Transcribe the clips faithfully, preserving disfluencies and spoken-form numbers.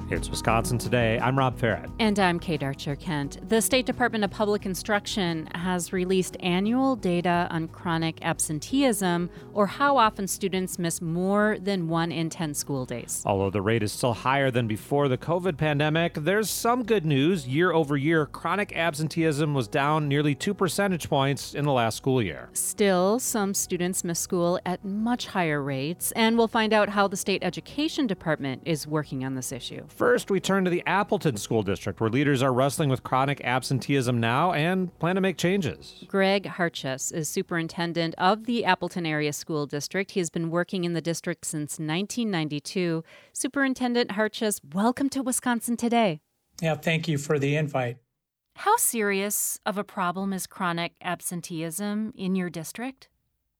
It's Wisconsin Today. I'm Rob Farrett. And I'm Kate Archer-Kent. The State Department of Public Instruction has released annual data on chronic absenteeism, or how often students miss more than one in ten school days. Although the rate is still higher than before the COVID pandemic, there's some good news. Year over year, chronic absenteeism was down nearly two percentage points in the last school year. Still, some students miss school at much higher rates, and we'll find out how the state education department is working on this issue. First, we turn to the Appleton School District, where leaders are wrestling with chronic absenteeism now and plan to make changes. Greg Harchus is superintendent of the Appleton Area School District. He has been working in the district since nineteen ninety-two. Superintendent Harchus, welcome to Wisconsin Today. Yeah, thank you for the invite. How serious of a problem is chronic absenteeism in your district?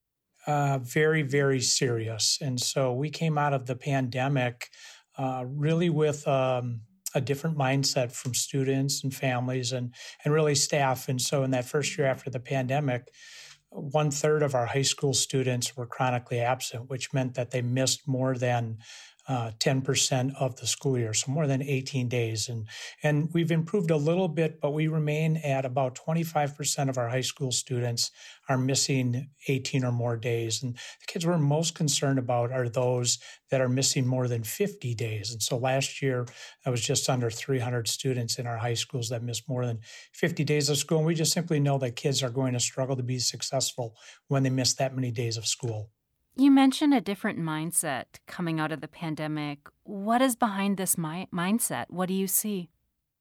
Uh, very, very serious. And so we came out of the pandemic Uh, really with um, a different mindset from students and families and, and really staff. And so in that first year after the pandemic, one third of our high school students were chronically absent, which meant that they missed more than uh, ten percent of the school year, so more than eighteen days. And, and we've improved a little bit, but we remain at about twenty-five percent of our high school students are missing eighteen or more days. And the kids we're most concerned about are those that are missing more than fifty days. And so last year, that was just under three hundred students in our high schools that missed more than fifty days of school. And we just simply know that kids are going to struggle to be successful when they miss that many days of school. You mentioned a different mindset coming out of the pandemic. What is behind this mi- mindset? What do you see?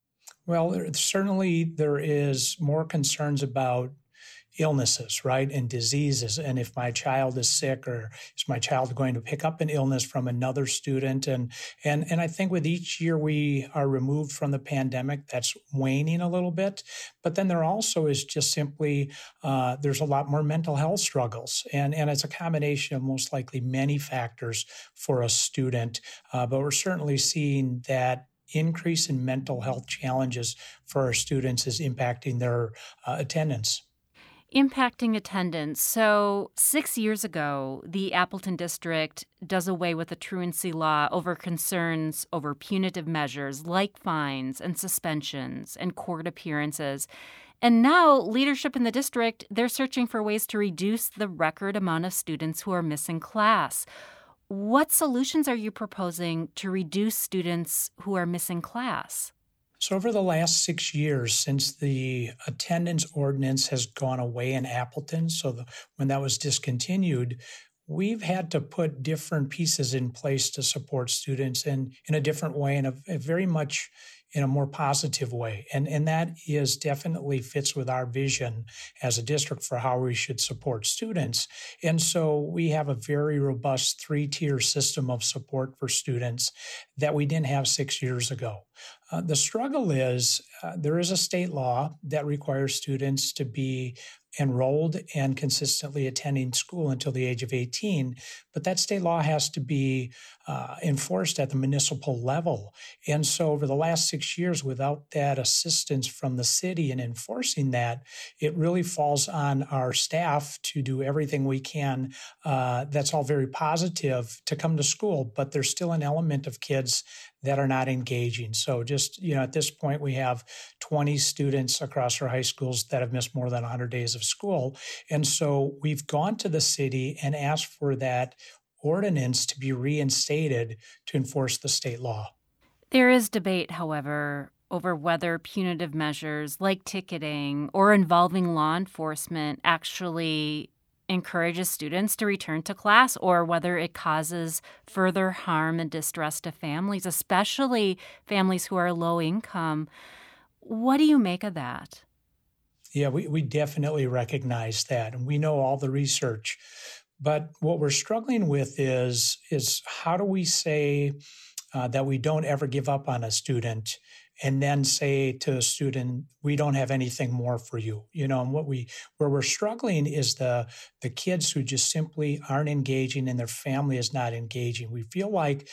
Well, there, certainly there is more concerns about illnesses, right, and diseases. And if my child is sick, or is my child going to pick up an illness from another student? And and and I think with each year we are removed from the pandemic, that's waning a little bit. But then there also is just simply, uh, there's a lot more mental health struggles. And, and it's a combination of most likely many factors for a student. Uh, but we're certainly seeing that increase in mental health challenges for our students is impacting their uh, attendance. Impacting attendance. So six years ago, the Appleton District does away with the truancy law over concerns over punitive measures like fines and suspensions and court appearances. And now leadership in the district, they're searching for ways to reduce the record amount of students who are missing class. What solutions are you proposing to reduce students who are missing class? So over the last six years, since the attendance ordinance has gone away in Appleton, so the, when that was discontinued, we've had to put different pieces in place to support students in, in a different way, and a, a very much in a more positive way. And, and that is definitely fits with our vision as a district for how we should support students. And so we have a very robust three-tier system of support for students that we didn't have six years ago. Uh, the struggle is uh, there is a state law that requires students to be enrolled and consistently attending school until the age of eighteen, but that state law has to be uh, enforced at the municipal level. And so over the last six years, without that assistance from the city in enforcing that, it really falls on our staff to do everything we can. Uh, that's all very positive to come to school, but there's still an element of kids that are not engaging. So just, you know, at this point, we have twenty students across our high schools that have missed more than one hundred days of school. And so we've gone to the city and asked for that ordinance to be reinstated to enforce the state law. There is debate, however, over whether punitive measures like ticketing or involving law enforcement actually encourages students to return to class, or whether it causes further harm and distress to families, especially families who are low income. What do you make of that? Yeah, we, we definitely recognize that, and we know all the research. But what we're struggling with is, is how do we say uh, that we don't ever give up on a student and then say to a student, we don't have anything more for you. You know, and what we where we're struggling is the the kids who just simply aren't engaging and their family is not engaging. We feel like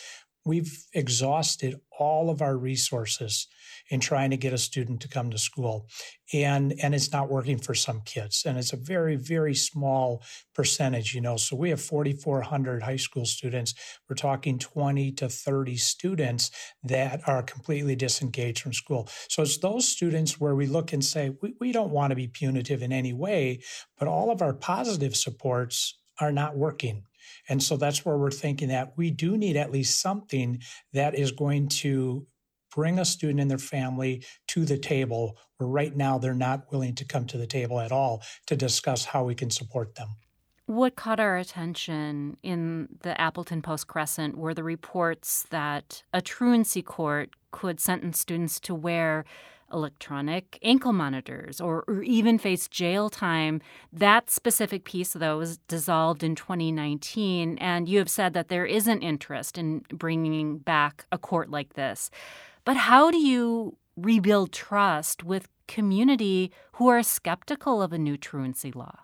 we've exhausted all of our resources in trying to get a student to come to school. And, and it's not working for some kids. And it's a very, very small percentage, you know. So we have forty-four hundred high school students. We're talking twenty to thirty students that are completely disengaged from school. So it's those students where we look and say, we, we don't want to be punitive in any way, but all of our positive supports are not working. And so that's where we're thinking that we do need at least something that is going to bring a student and their family to the table, where right now they're not willing to come to the table at all to discuss how we can support them. What caught our attention in the Appleton Post-Crescent were the reports that a truancy court could sentence students to wear electronic ankle monitors or, or even face jail time. That specific piece, though, was dissolved in twenty nineteen, and you have said that there is an interest in bringing back a court like this. But how do you rebuild trust with community who are skeptical of a new truancy law?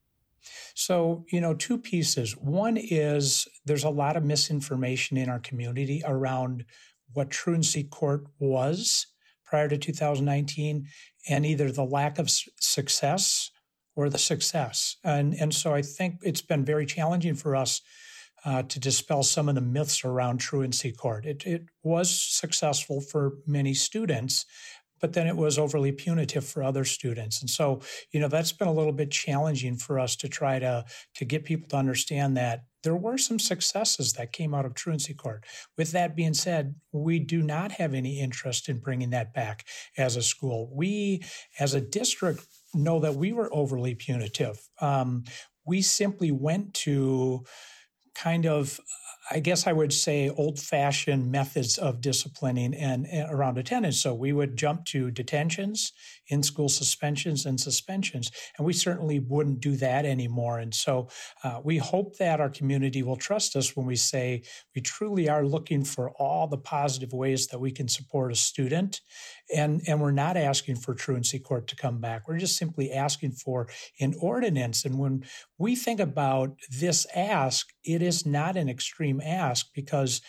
So, you know, two pieces. One is there's a lot of misinformation in our community around what truancy court was prior to two thousand nineteen, and either the lack of success or the success. And, and so I think it's been very challenging for us uh, to dispel some of the myths around truancy court. It, it was successful for many students, but then it was overly punitive for other students. And so, you know, that's been a little bit challenging for us to try to, to get people to understand that there were some successes that came out of truancy court. With that being said, we do not have any interest in bringing that back as a school. We, as a district, know that we were overly punitive. Um, we simply went to kind of, I guess I would say, old-fashioned methods of disciplining and, and around attendance. So we would jump to detentions, in-school suspensions, and suspensions, and we certainly wouldn't do that anymore. And so uh, we hope that our community will trust us when we say we truly are looking for all the positive ways that we can support a student, and, and we're not asking for truancy court to come back. We're just simply asking for an ordinance. And when we think about this ask, it is not an extreme ask, because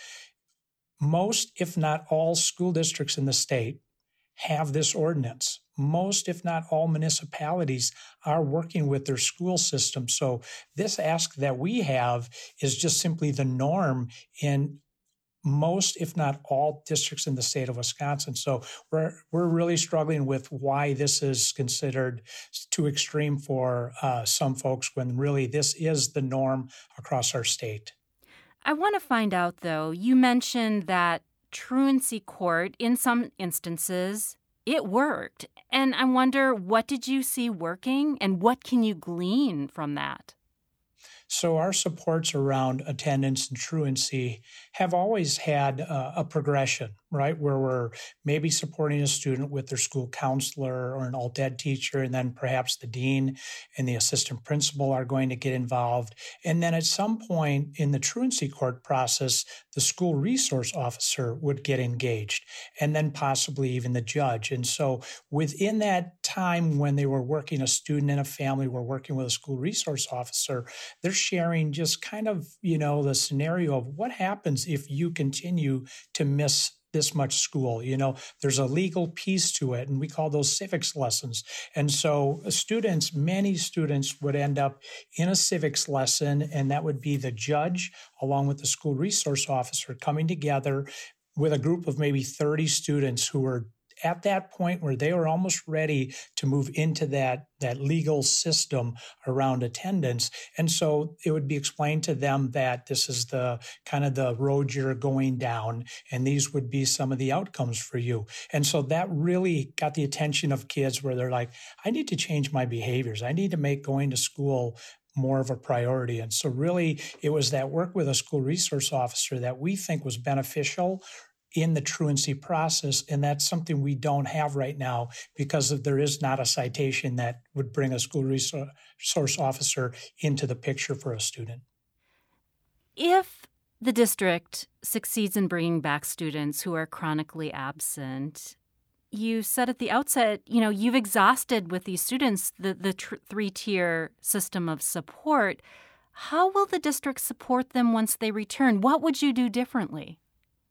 most, if not all, school districts in the state have this ordinance. Most, if not all, municipalities are working with their school system. So this ask that we have is just simply the norm in most, if not all, districts in the state of Wisconsin. So we're we're really struggling with why this is considered too extreme for uh, some folks, when really this is the norm across our state. I want to find out, though, you mentioned that truancy court, in some instances, it worked. And I wonder, what did you see working, and what can you glean from that? So our supports around attendance and truancy have always had uh, a progression, right, where we're maybe supporting a student with their school counselor or an alt ed teacher, and then perhaps the dean and the assistant principal are going to get involved. And then at some point in the truancy court process, the school resource officer would get engaged, and then possibly even the judge. And so within that time when they were working, a student and a family were working with a school resource officer, they're sharing just kind of, you know, the scenario of what happens if you continue to miss this much school. You know, there's a legal piece to it, and we call those civics lessons. And so students, many students would end up in a civics lesson, and that would be the judge along with the school resource officer coming together with a group of maybe thirty students who were at that point where they were almost ready to move into that, that legal system around attendance. And so it would be explained to them that this is the kind of the road you're going down, and these would be some of the outcomes for you. And so that really got the attention of kids, where they're like, I need to change my behaviors. I need to make going to school more of a priority. And so really it was that work with a school resource officer that we think was beneficial in the truancy process, and that's something we don't have right now, because of, there is not a citation that would bring a school resource officer into the picture for a student. If the district succeeds in bringing back students who are chronically absent, you said at the outset, you know, you've exhausted with these students the, the tr- three-tier system of support. How will the district support them once they return? What would you do differently?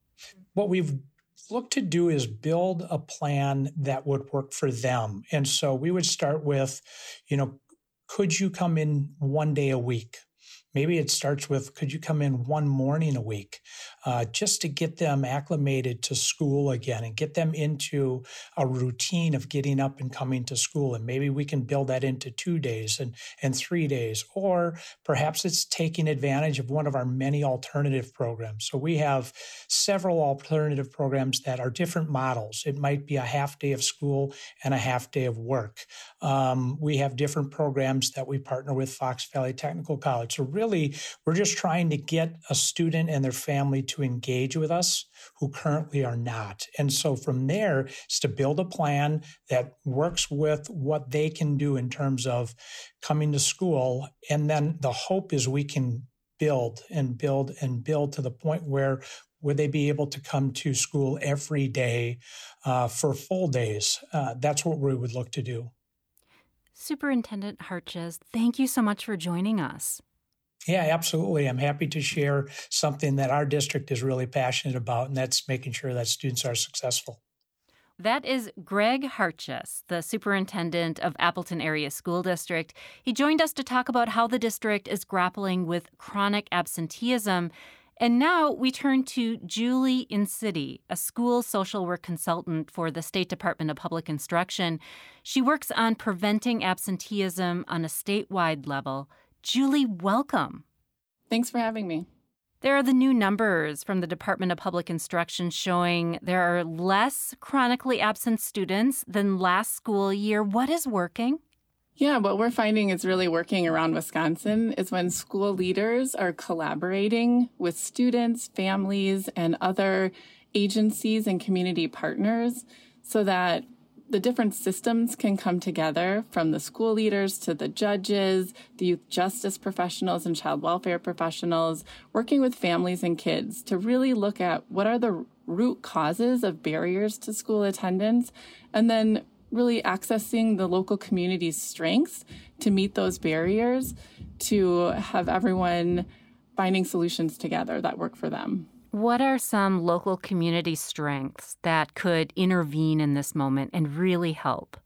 what we've looked to do is build a plan that would work for them. And so we would start with, you know, could you come in one day a week? Maybe it starts with, could you come in one morning a week, uh, just to get them acclimated to school again and get them into a routine of getting up and coming to school. And maybe we can build that into two days and, and three days. Or perhaps it's taking advantage of one of our many alternative programs. So we have several alternative programs that are different models. It might be a half day of school and a half day of work. Um, we have different programs that we partner with Fox Valley Technical College. So really, we're just trying to get a student and their family to engage with us who currently are not. And so from there, it's to build a plan that works with what they can do in terms of coming to school. And then the hope is we can build and build and build to the point where would they be able to come to school every day uh, for full days? Uh, that's what we would look to do. Superintendent Hartjes, thank you so much for joining us. Yeah, absolutely. I'm happy to share something that our district is really passionate about, and that's making sure that students are successful. That is Greg Hartjes, the superintendent of Appleton Area School District. He joined us to talk about how the district is grappling with chronic absenteeism. And now we turn to Julie Inciti, a school social work consultant for the State Department of Public Instruction. She works on preventing absenteeism on a statewide level. Julie, welcome. Thanks for having me. There are the new numbers from the Department of Public Instruction showing there are less chronically absent students than last school year. What is working? Yeah, what we're finding is really working around Wisconsin is when school leaders are collaborating with students, families, and other agencies and community partners so that the different systems can come together, from the school leaders to the judges, the youth justice professionals and child welfare professionals, working with families and kids to really look at what are the root causes of barriers to school attendance, and then really accessing the local community's strengths to meet those barriers, to have everyone finding solutions together that work for them. What are some local community strengths that could intervene in this moment and really help?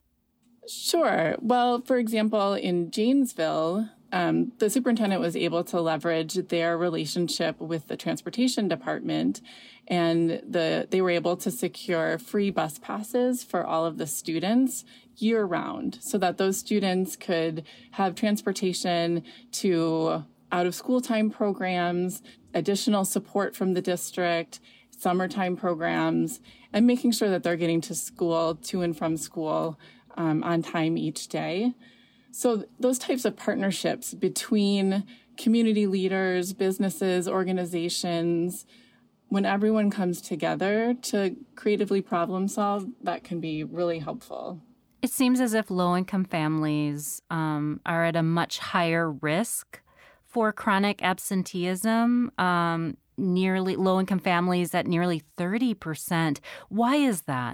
Sure. Well, for example, in Janesville, um, the superintendent was able to leverage their relationship with the transportation department, and the they were able to secure free bus passes for all of the students year-round so that those students could have transportation to out-of-school time programs, additional support from the district, summertime programs, and making sure that they're getting to school, to and from school um, on time each day. So those types of partnerships between community leaders, businesses, organizations, when everyone comes together to creatively problem solve, that can be really helpful. It seems as if low-income families um, are at a much higher risk for chronic absenteeism, um, nearly low-income families at nearly thirty percent. Why is that?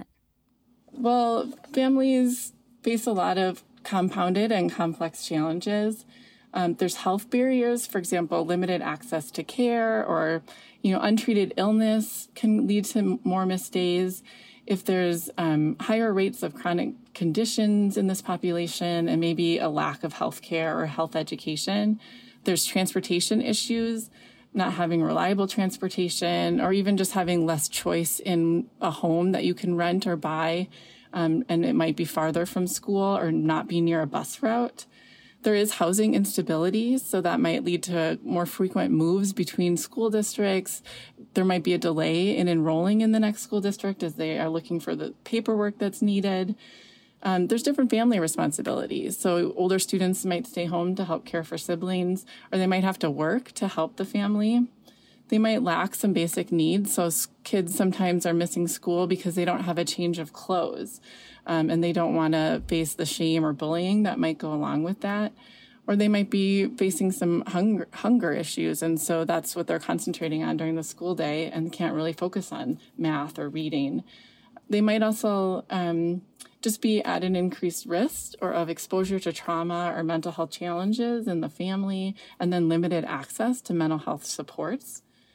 Well, families face a lot of compounded and complex challenges. Um, there's health barriers, for example, limited access to care, or you know, untreated illness can lead to more missed days. If there's um, higher rates of chronic conditions in this population and maybe a lack of health care or health education, there's transportation issues, not having reliable transportation, or even just having less choice in a home that you can rent or buy, um, and it might be farther from school or not be near a bus route. There is housing instability, so that might lead to more frequent moves between school districts. There might be a delay in enrolling in the next school district as they are looking for the paperwork that's needed. Um, there's different family responsibilities. So older students might stay home to help care for siblings, or they might have to work to help the family. They might lack some basic needs. So kids sometimes are missing school because they don't have a change of clothes, um, and they don't want to face the shame or bullying that might go along with that. Or they might be facing some hunger, hunger issues, and so that's what they're concentrating on during the school day and can't really focus on math or reading. They might also um, just be at an increased risk or of exposure to trauma or mental health challenges in the family, and then limited access to mental health supports.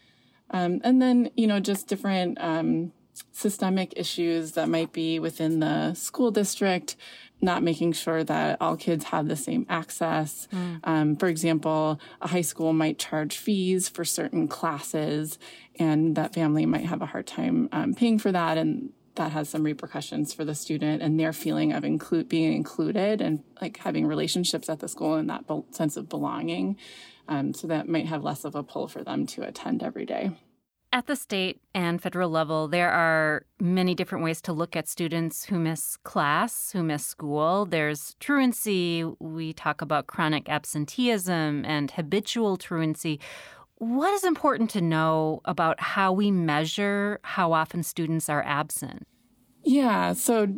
Um, and then, you know, just different um, systemic issues that might be within the school district, not making sure that all kids have the same access. Mm. Um, for example, a high school might charge fees for certain classes, and that family might have a hard time um, paying for that, and that has some repercussions for the student and their feeling of include being included and like having relationships at the school and that be- sense of belonging. Um, so that might have less of a pull for them to attend every day. At the state and federal level, there are many different ways to look at students who miss class, who miss school. There's truancy. We talk about chronic absenteeism and habitual truancy. What is important to know about how we measure how often students are absent? Yeah, so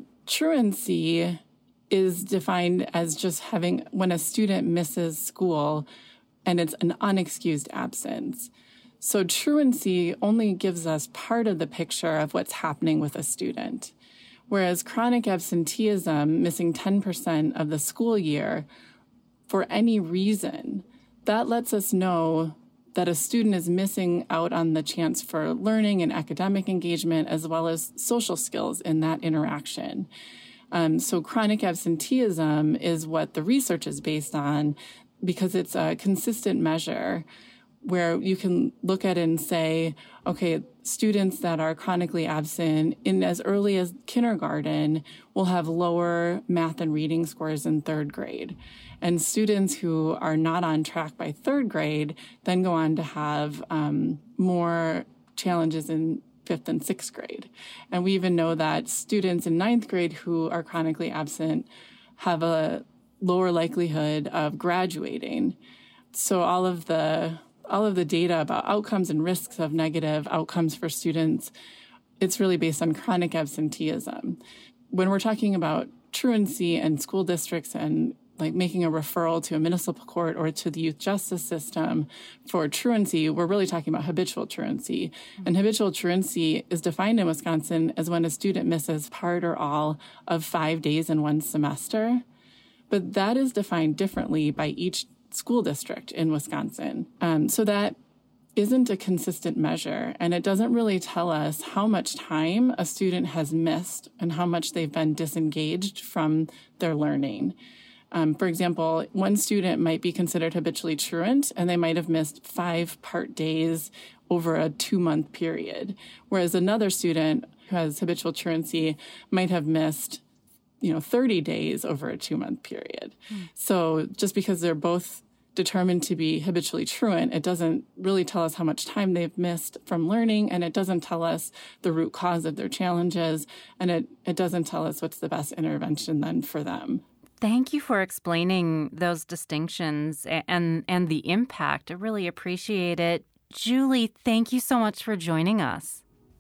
truancy is defined as just having when a student misses school and it's an unexcused absence. So truancy only gives us part of the picture of what's happening with a student, whereas chronic absenteeism, missing ten percent of the school year for any reason, that lets us know that a student is missing out on the chance for learning and academic engagement as well as social skills in that interaction. Um, so chronic absenteeism is what the research is based on because it's a consistent measure where you can look at it and say, okay, students that are chronically absent in as early as kindergarten will have lower math and reading scores in third grade. And students who are not on track by third grade then go on to have um, more challenges in fifth and sixth grade. And we even know that students in ninth grade who are chronically absent have a lower likelihood of graduating. So all of the all of the data about outcomes and risks of negative outcomes for students, it's really based on chronic absenteeism. When we're talking about truancy and school districts and like making a referral to a municipal court or to the youth justice system for truancy, we're really talking about habitual truancy. Mm-hmm. And habitual truancy is defined in Wisconsin as when a student misses part or all of five days in one semester. But that is defined differently by each school district in Wisconsin. Um, so that isn't a consistent measure, and it doesn't really tell us how much time a student has missed and how much they've been disengaged from their learning. Um, for example, one student might be considered habitually truant, and they might have missed five part days over a two-month period, whereas another student who has habitual truancy might have missed you know, thirty days over a two-month period. Mm. So just because they're both determined to be habitually truant, it doesn't really tell us how much time they've missed from learning, and it doesn't tell us the root cause of their challenges, and it, it doesn't tell us what's the best intervention then for them. Thank you for explaining those distinctions and, and the impact. I really appreciate it. Julie, thank you so much for joining us.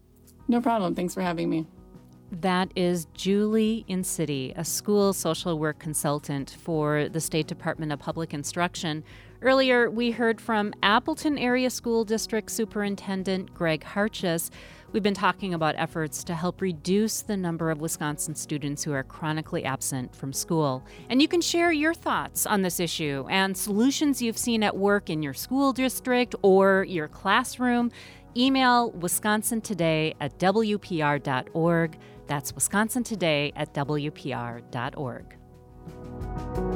No problem. Thanks for having me. That is Julie Incity, a school social work consultant for the State Department of Public Instruction. Earlier, we heard from Appleton Area School District Superintendent Greg Hartjes. We've been talking about efforts to help reduce the number of Wisconsin students who are chronically absent from school. And you can share your thoughts on this issue and solutions you've seen at work in your school district or your classroom. Email wisconsin today at w p r dot org. That's wisconsin today at w p r dot org.